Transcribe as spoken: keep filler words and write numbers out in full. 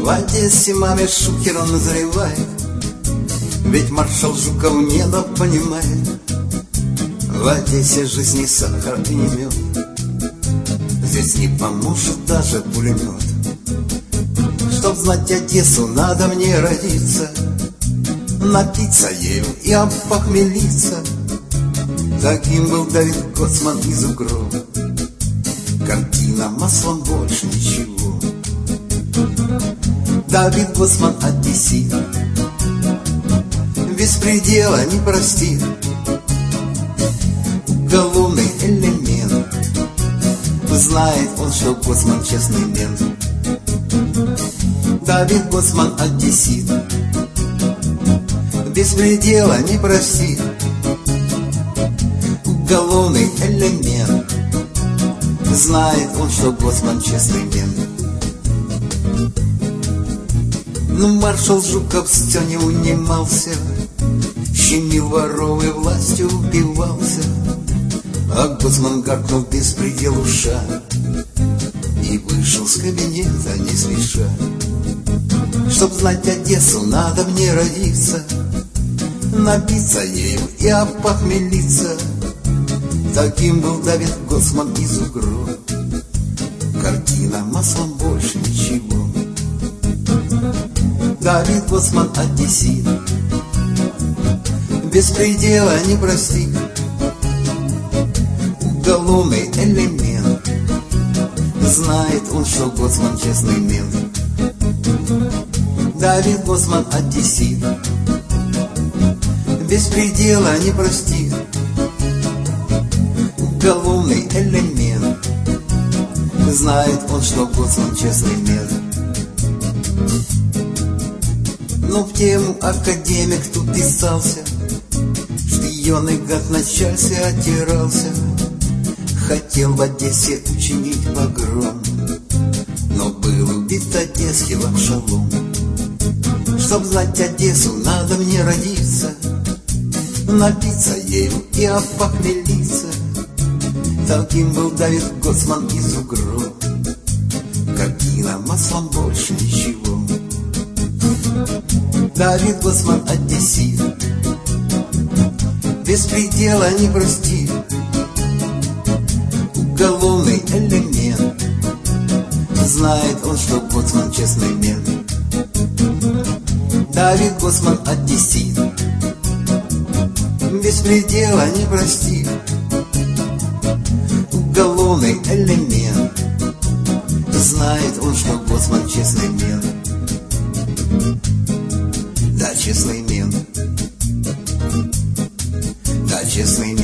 В Одессе маме Шухера назревает, ведь маршал Жуков недопонимает. В Одессе жизнь не сахар и не мед, здесь не поможет даже пулемет. Чтоб знать Одессу, надо мне родиться, напиться ею и опохмелиться. Таким был Давид Гоцман из УГРО. Картина маслом, больше ничего. Давид Гоцман одессит, без предела не простит. Уголовный элемент, знает он, что Гоцман честный мент. Давид Гоцман одессит, без предела не простит. Уголовный элемент, знает он, что Гоцман честный мент. Но маршал Жуков все не унимался, щемил воров и властью упивался. А Гоцман гаркнул беспредел уша и вышел с кабинета не спеша. Чтоб знать Одессу, надо мне родиться, напиться ею и опохмелиться. Таким был Давид Гоцман из УГРО. Картина маслом, больше ничего. Давид Гоцман одессит, без предела не простит. Уголовный элемент, знает он, что Гоцман честный мент. Давид Гоцман одессит, без предела не простит. Уголовный элемент, знает он, что Гоцман честный мент. Но в тему академик тут писался, шпионый гад в начальстве отирался. Хотел в Одессе учинить погром, но был убит одесский Авшалом. Чтоб знать Одессу, надо мне родиться, напиться ею и опохмелиться. Таким был Давид Гоцман из УГРО. Картина маслом, больше ничего. Давид Гоцман одессит, без предела не простит. Уголовный элемент, знает он, что Гоцман честный мент. Давид Гоцман одессит, без предела не простит. Уголовный элемент, знает он, что Гоцман честный мент. Да, честный мент, да, честный мент.